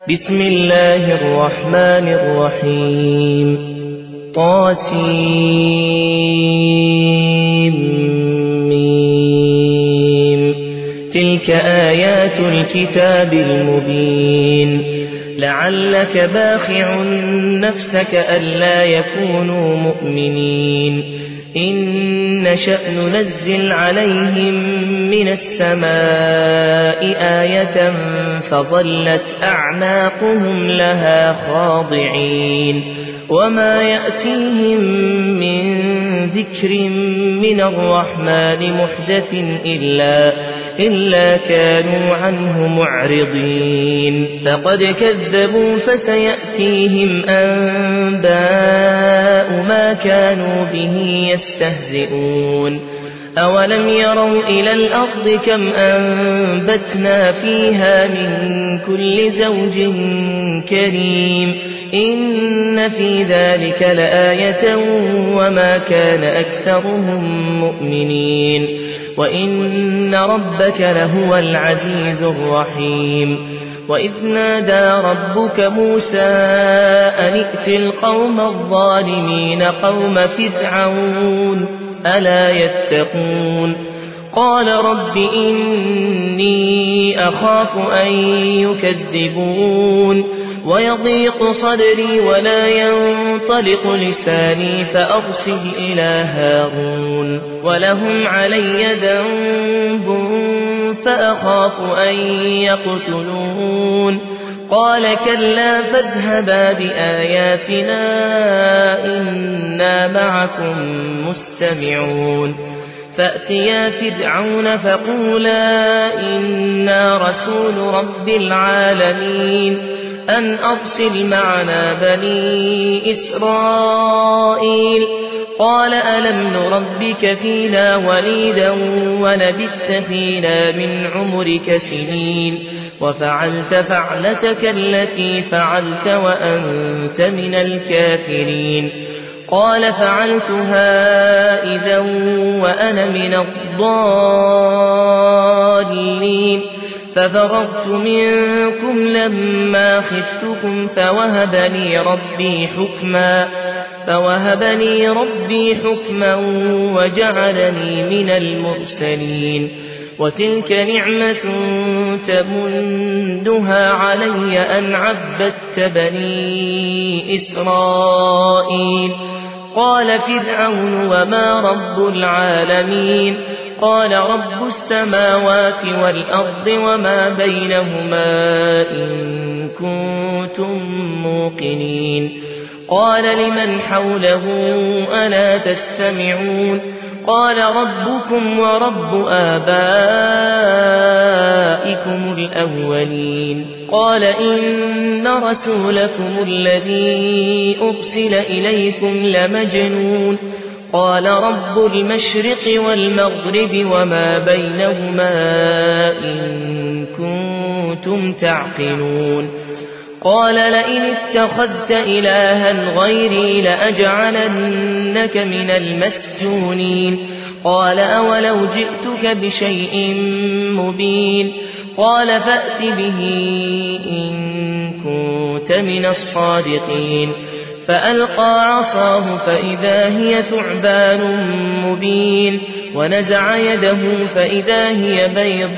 بسم الله الرحمن الرحيم طاسيم تلك آيات الكتاب المبين لعلك باخع نفسك ألا يكونوا مؤمنين إن نشأ ننزل عليهم من السماء آية فظلت أعناقهم لها خاضعين وما يأتيهم من ذكر من الرحمن محدث إلا كانوا عنه معرضين فقد كذبوا فسيأتيهم أنباء ما كانوا به يستهزئون أولم يروا إلى الأرض كم أنبتنا فيها من كل زوج كريم إن في ذلك لآية وما كان أكثرهم مؤمنين وإن ربك لهو العزيز الرحيم وإذ نادى ربك موسى أن ائت القوم الظالمين قوم فرعون ألا يتقون قال رب إني أخاف أن يكذبون ويضيق صدري ولا ينطلق لساني فأرسل إلى هارون ولهم علي ذنب فأخاف أن يقتلون قال كلا فاذهبا بآياتنا إنا معكم مستمعون فأتيا فرعون فقولا إنا رسول رب العالمين أن أرسل معنا بني إسرائيل قال ألم نربك فينا وليدا ولبثت فينا من عمرك سنين وفعلت فعلتك التي فعلت وأنت من الكافرين قال فعلتها إذا وأنا من الضالين ففررت منكم لما خفتكم فوهبني ربي حكما وجعلني من المرسلين وتلك نعمة تمنها علي أن عبدت بني إسرائيل قال فرعون وما رب العالمين قال رب السماوات والأرض وما بينهما إن كنتم موقنين قال لمن حوله ألا تستمعون قال ربكم ورب آبائكم الأولين قال إن رسولكم الذي أرسل إليكم لمجنون قال رب المشرق والمغرب وما بينهما إن كنتم تعقلون قال لئن اتخذت إلها غيري لأجعلنك من المسجونين قال أولو جئتك بشيء مبين قال فأت به إن كنت من الصادقين فألقى عصاه فإذا هي ثعبان مبين ونزع يده فإذا هي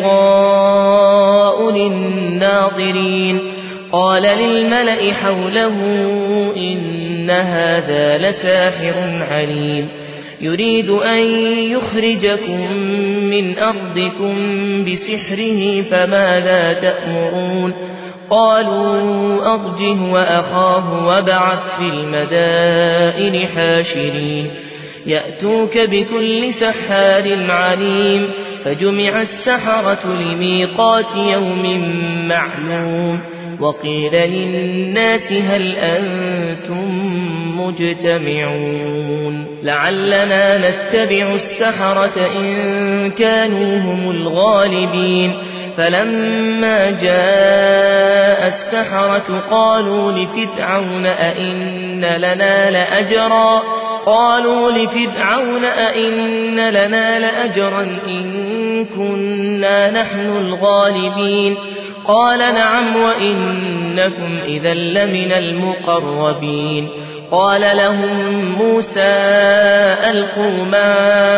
بيضاء للناظرين قال للملأ حوله إن هذا لساحر عليم يريد أن يخرجكم من أرضكم بسحره فماذا تأمرون قالوا أرجه وأخاه وابعث في المدائن حاشرين يأتوك بكل سحار عليم فجمع السحرة لميقات يوم معلوم وقيل للناس هل أنتم مجتمعون لعلنا نتبع السحرة إن كانوا هم الغالبين فلما جاء السحرة قالوا لفرعون أئن لنا لأجرا إن كنا نحن الغالبين قال نعم وإنكم إذا لمن المقربين قال لهم موسى ألقوا ما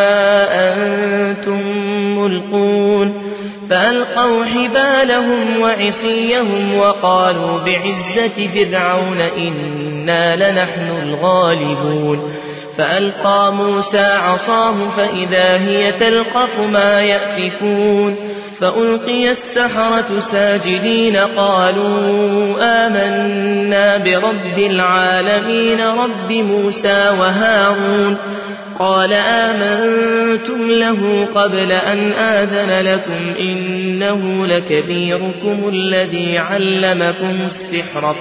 أنتم ملقون فألقوا حبالهم وعصيهم وقالوا بعزة فرعون إنا لنحن الغالبون فألقى موسى عصاه فإذا هي تلقف ما يأفكون فألقي السحرة ساجدين قالوا آمنا برب العالمين رب موسى وهارون قال آمنتم له قبل أن آذن لكم إنه لكبيركم الذي علمكم السحر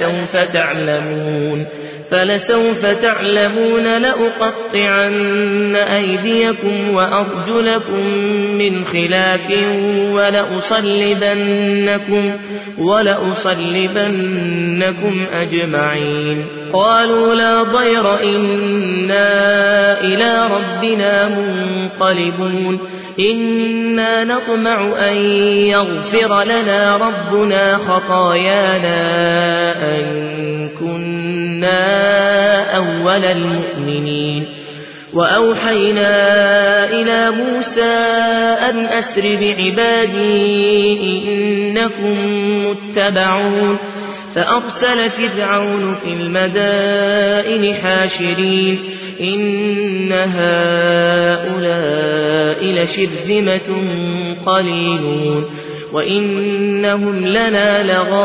فلسوف تعلمون لأقطعن أيديكم وأرجلكم من خلاف ولأصلبنكم أجمعين قالوا لا ضير إنا إلى ربنا منقلبون إنا نطمع أن يغفر لنا ربنا خطايانا أن كنا أول المؤمنين وأوحينا إلى موسى أن أسر بعبادي إنكم متبعون فأرسل فرعون في المدائن حاشرين إن هؤلاء لشرذمة قليلون وإنهم لنا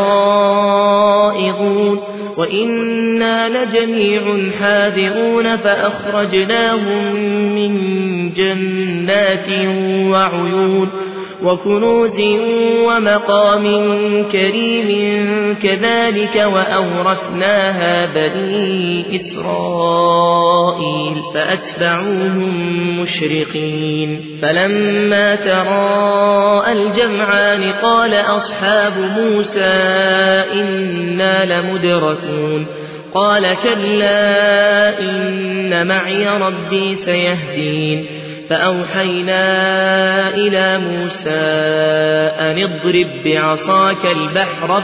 لغائظون وإنا لجميع حاذرون فأخرجناهم من جنات وعيون وكنوز ومقام كريم كذلك وأورثناها بني إسرائيل فأتبعوهم مشرقين فلما تراءى الجمعان قال أصحاب موسى إنا لمدركون قال كلا إن معي ربي سيهدين فأوحينا إلى موسى أن اضرب بعصاك البحر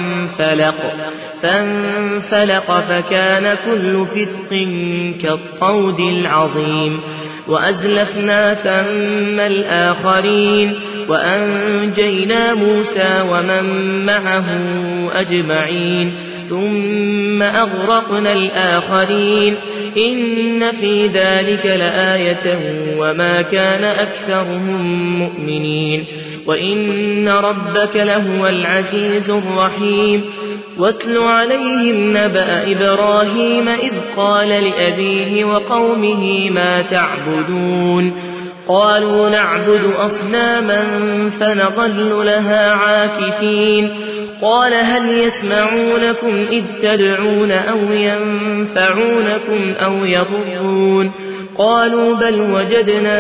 فانفلق فكان كل فرق كالطود العظيم وأزلفنا ثم الآخرين وأنجينا موسى ومن معه أجمعين ثم أغرقنا الآخرين إن في ذلك لآية وما كان أكثرهم مؤمنين وإن ربك لهو العزيز الرحيم واتل عليهم نبأ إبراهيم إذ قال لأبيه وقومه ما تعبدون قالوا نعبد أصناما فنظل لها عاكفين قال هل يسمعونكم إذ تدعون أو ينفعونكم أو يضرون قالوا بل وجدنا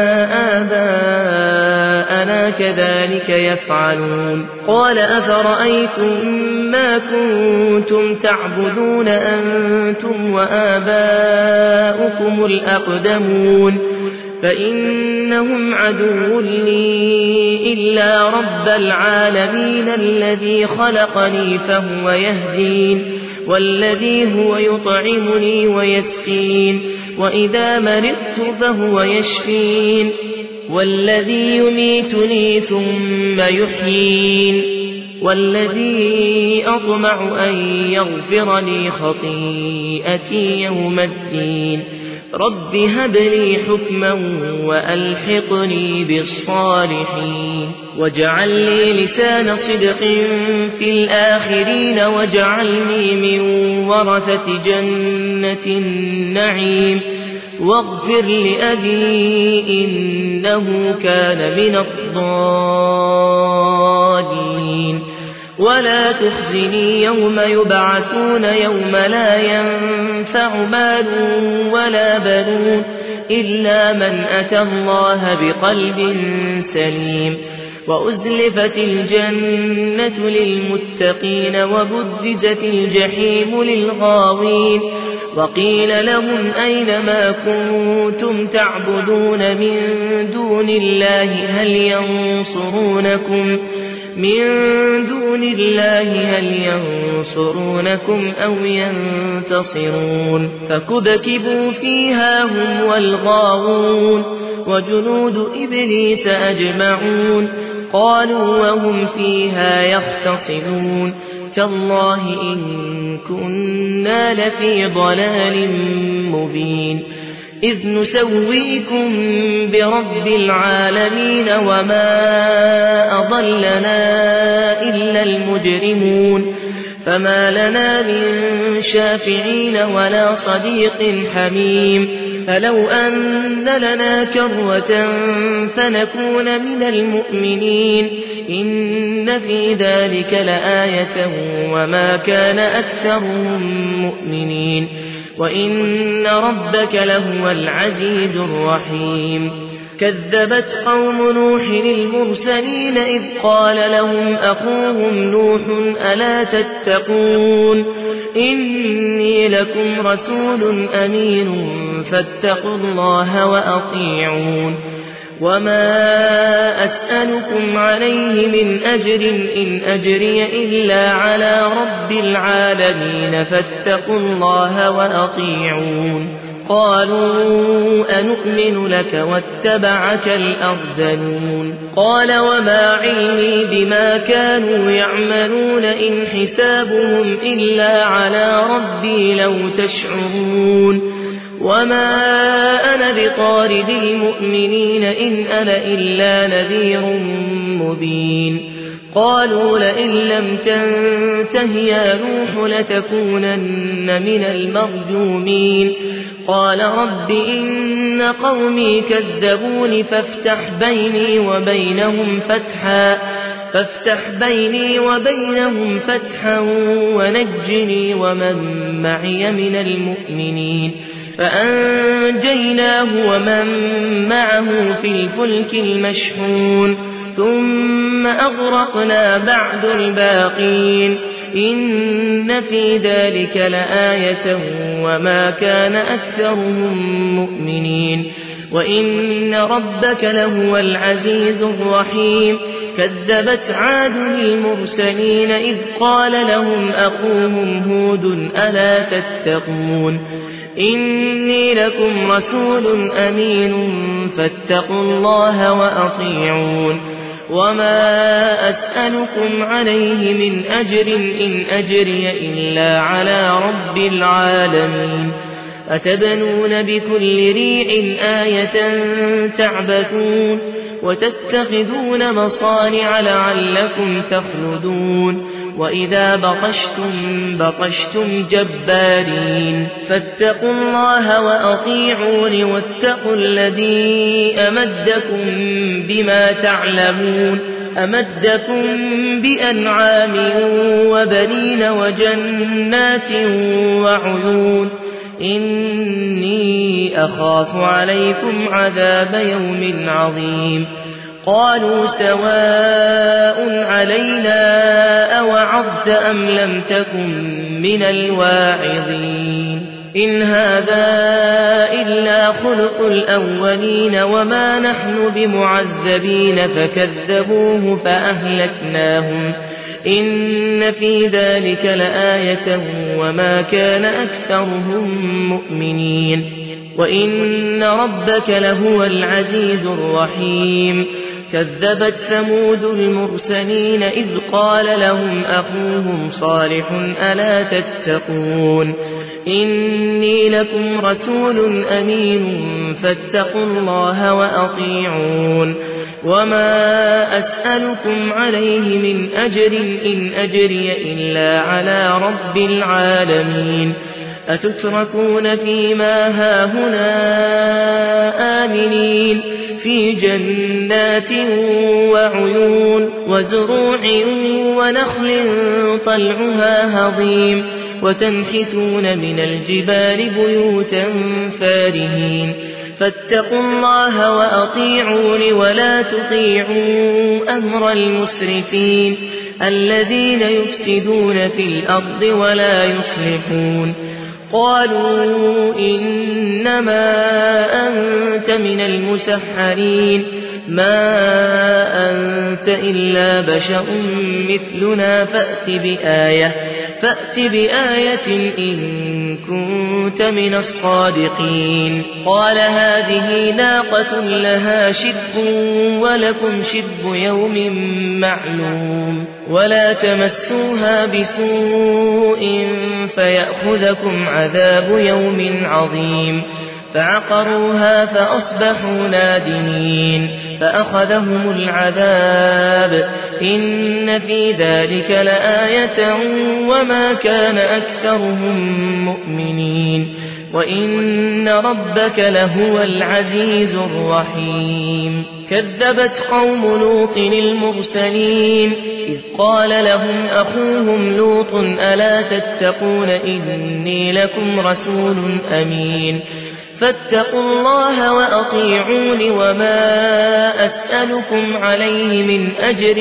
آباءنا كذلك يفعلون قال أفرأيتم ما كنتم تعبدون أنتم وآباؤكم الأقدمون فإنهم عدو لي إلا رب العالمين الذي خلقني فهو يهدين والذي هو يطعمني ويسقين وإذا مرضت فهو يشفين والذي يميتني ثم يحيين والذي أطمع أن يغفر لي خطيئتي يوم الدين رب هب لي حكما وألحقني بالصالحين واجعل لي لسان صدق في الآخرين واجعلني من ورثة جنة النعيم واغفر لأبي إنه كان من الضالين ولا تخزني يوم يبعثون يوم لا ينفع مال ولا بنون إلا من أتى الله بقلب سليم وأزلفت الجنة للمتقين وبرزت الجحيم للغاوين وقيل لهم أين ما كنتم تعبدون من دون الله من دون الله هل ينصرونكم أو ينتصرون فكبكبوا فيها هم والغاوون وجنود إبليس أجمعون قالوا وهم فيها يختصمون تالله إن كنا لفي ضلال مبين إذ نسويكم برب العالمين وما أضلنا إلا المجرمون فما لنا من شافعين ولا صديق حميم فلو أن لنا كرة فنكون من المؤمنين إن في ذلك لآية وما كان أكثرهم مؤمنين وإن ربك لهو العزيز الرحيم كذبت قوم نوح المرسلين إذ قال لهم أخوهم نوح ألا تتقون إني لكم رسول أمين فاتقوا الله وأطيعون وما أسألكم عليه من أجر إن أجري إلا على رب العالمين فاتقوا الله وأطيعون قالوا أنؤمن لك واتبعك الأرذلون قال وما علمي بما كانوا يعملون إن حسابهم إلا على ربي لو تشعرون وما أنا بطارد المؤمنين إن أنا إلا نذير مبين قالوا لئن لم تنته يا نوح لتكونن من المرجومين قال رب إن قومي كذبون فافتح بيني وبينهم فتحا ونجني ومن معي من المؤمنين فأنجيناه ومن معه في الفلك المشحون ثم أغرقنا بعد الباقين إن في ذلك لآية وما كان أكثرهم مؤمنين وإن ربك لهو العزيز الرحيم كذبت عاد المرسلين إذ قال لهم أخوهم هود ألا تتقون إني لكم رسول أمين فاتقوا الله وأطيعون وما أسألكم عليه من أجر إن أجري إلا على رب العالمين أتبنون بكل ريع آية تعبثون وتتخذون مصانع لعلكم تخلدون وإذا بطشتم جبارين فاتقوا الله وأطيعون واتقوا الذي أمدكم بما تعلمون أمدكم بأنعام وبنين وجنات وعيون إني أخاف عليكم عذاب يوم عظيم قالوا سواء علينا أوعظت أم لم تكن من الواعظين إن هذا إلا خلق الأولين وما نحن بمعذبين فكذبوه فأهلكناهم إن في ذلك لآية وما كان أكثرهم مؤمنين وإن ربك لهو العزيز الرحيم كذبت ثمود المرسلين إذ قال لهم أخوهم صالح ألا تتقون إني لكم رسول أمين فاتقوا الله وأطيعون وما أسألكم عليه من أجر إن أجري إلا على رب العالمين أتتركون فيما هاهنا آمنين في جنات وعيون وزروع ونخل طلعها هضيم وتنحتون من الجبال بيوتا فارهين فاتقوا الله وأطيعون ولا تطيعوا أمر المسرفين الذين يفسدون في الأرض ولا يصلحون قالوا إنما أنت من المسحرين ما أنت إلا بشر مثلنا فأت بآية إن كنت من الصادقين قال هذه ناقة لها شرب ولكم شرب يوم معلوم ولا تمسوها بسوء فيأخذكم عذاب يوم عظيم فعقروها فأصبحوا نادمين فأخذهم العذاب إن في ذلك لآية وما كان أكثرهم مؤمنين وإن ربك لهو العزيز الرحيم كذبت قوم لوط المرسلين إذ قال لهم أخوهم لوط ألا تتقون إني لكم رسول أمين فاتقوا الله وأطيعون وما أسألكم عليه من أجر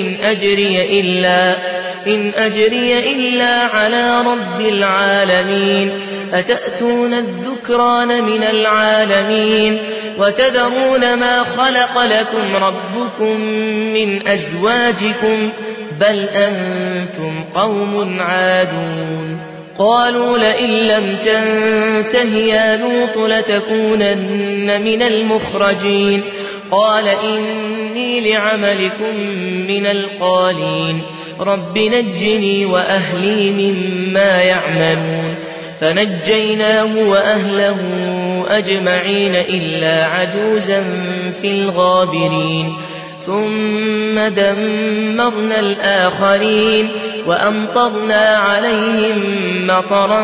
إن أجري إلا على رب العالمين أتأتون الذكران من العالمين وتذرون ما خلق لكم ربكم من أزواجكم بل أنتم قوم عادون قالوا لئن لم تنته يا لوط لتكونن من المخرجين قال إني لعملكم من القالين رب نجني وأهلي مما يعملون فنجيناه وأهله أجمعين إلا عجوزا في الغابرين ثم دمرنا الآخرين وأمطرنا عليهم مطرا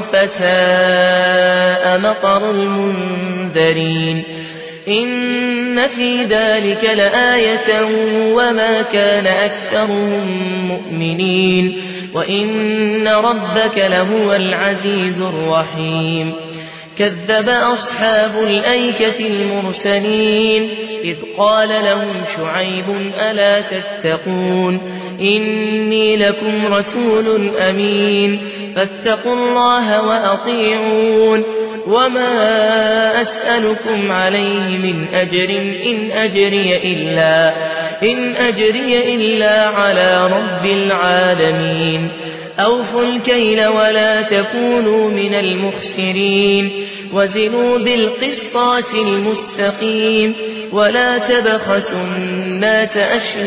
فساء مطر المنذرين إن في ذلك لآية وما كان أكثرهم مؤمنين وإن ربك لهو العزيز الرحيم كذب أصحاب الأيكة المرسلين إذ قال لهم شعيب ألا تتقون إني لكم رسول أمين فاتقوا الله وأطيعون وما أسألكم عليه من أجر إن أجري إلا على رب العالمين أوفوا الكيل ولا تكونوا من المخسرين وزنوا بالقسطاس المستقيم ولا تبخسوا الناس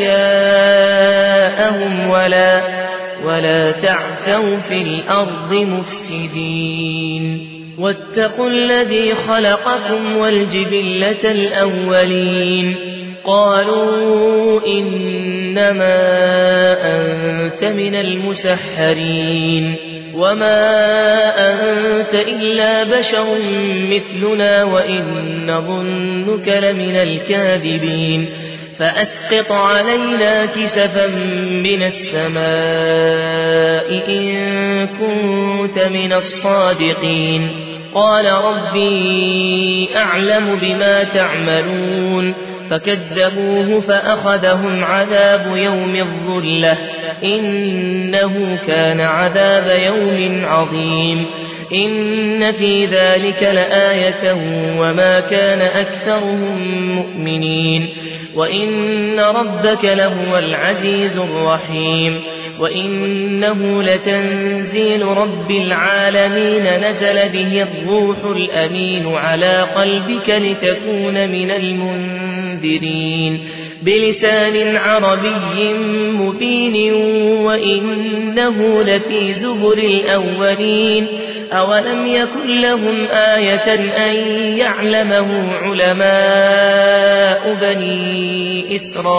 أشياءهم ولا تعثوا في الأرض مفسدين واتقوا الذي خلقكم والجبلة الأولين قالوا إنما أنت من المسحرين وما أنت إلا بشر مثلنا وإن نظنك لمن الكاذبين فأسقط علينا كسفا من السماء إن كنت من الصادقين قال ربي أعلم بما تعملون فكذبوه فأخذهم عذاب يوم الظلة إنه كان عذاب يوم عظيم إن في ذلك لآية وما كان أكثرهم مؤمنين وإن ربك لهو العزيز الرحيم وإنه لتنزيل رب العالمين نزل به الروح الأمين على قلبك لتكون من المنذرين بلسان عربي مبين وإنه لفي زبر الأولين أولم يكن لهم آية أن يعلمه علماء بني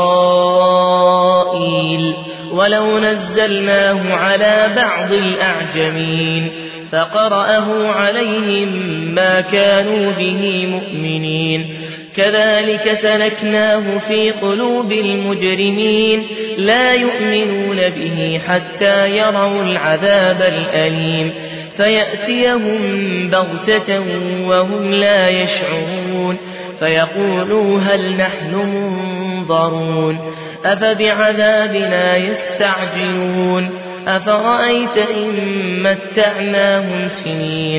إسرائيل ولو نزلناه على بعض الأعجمين فقرأه عليهم ما كانوا به مؤمنين كذلك سلكناه في قلوب المجرمين لا يؤمنون به حتى يروا العذاب الأليم فيأتيهم بغتة وهم لا يشعرون فيقولوا هل نحن منظرون أفبعذابنا يستعجلون أفرأيت إن متعناهم سنين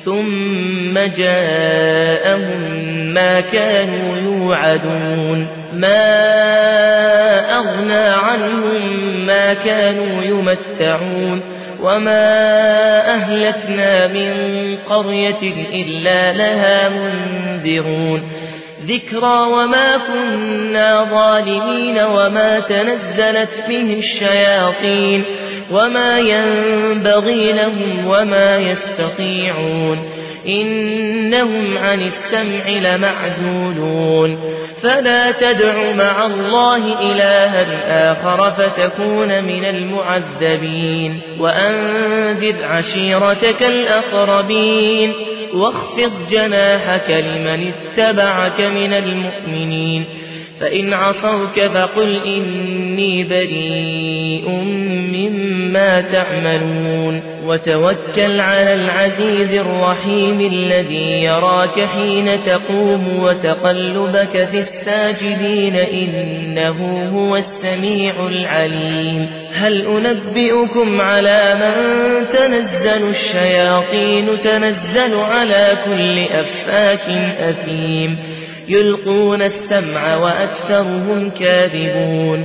ثم جاءهم ما كانوا يوعدون ما أغنى عنهم ما كانوا يمتعون وما أهلكنا من قرية إلا لها منذرون ذكرى وما كنا ظالمين وما تنزلت به الشياطين وما ينبغي لهم وما يستطيعون إنهم عن السمع لمعزولون فلا تدع مع الله إلها آخر فتكون من المعذبين وأنذر عشيرتك الأقربين واخفض جناحك لمن اتبعك من المؤمنين فإن عصوك فقل إني بريء مما تعملون وتوكل على العزيز الرحيم الذي يراك حين تقوم وتقلبك في الساجدين إنه هو السميع العليم هل أنبئكم على من تنزل الشياطين تنزل على كل أفاك أثيم يلقون السمع وأكثرهم كاذبون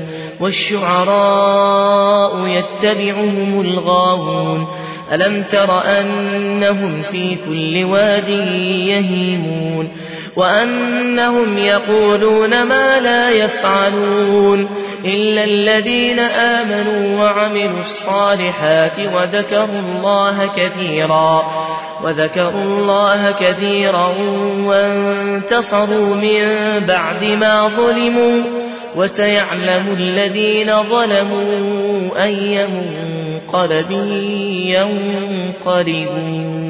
والشعراء يتبعهم الغاوون ألم تر أنهم في كل واد يهيمون وأنهم يقولون ما لا يفعلون إلا الذين آمنوا وعملوا الصالحات وذكروا الله كثيرا وانتصروا من بعد ما ظلموا وسيعلم الذين ظلموا أي منقلب ينقلبون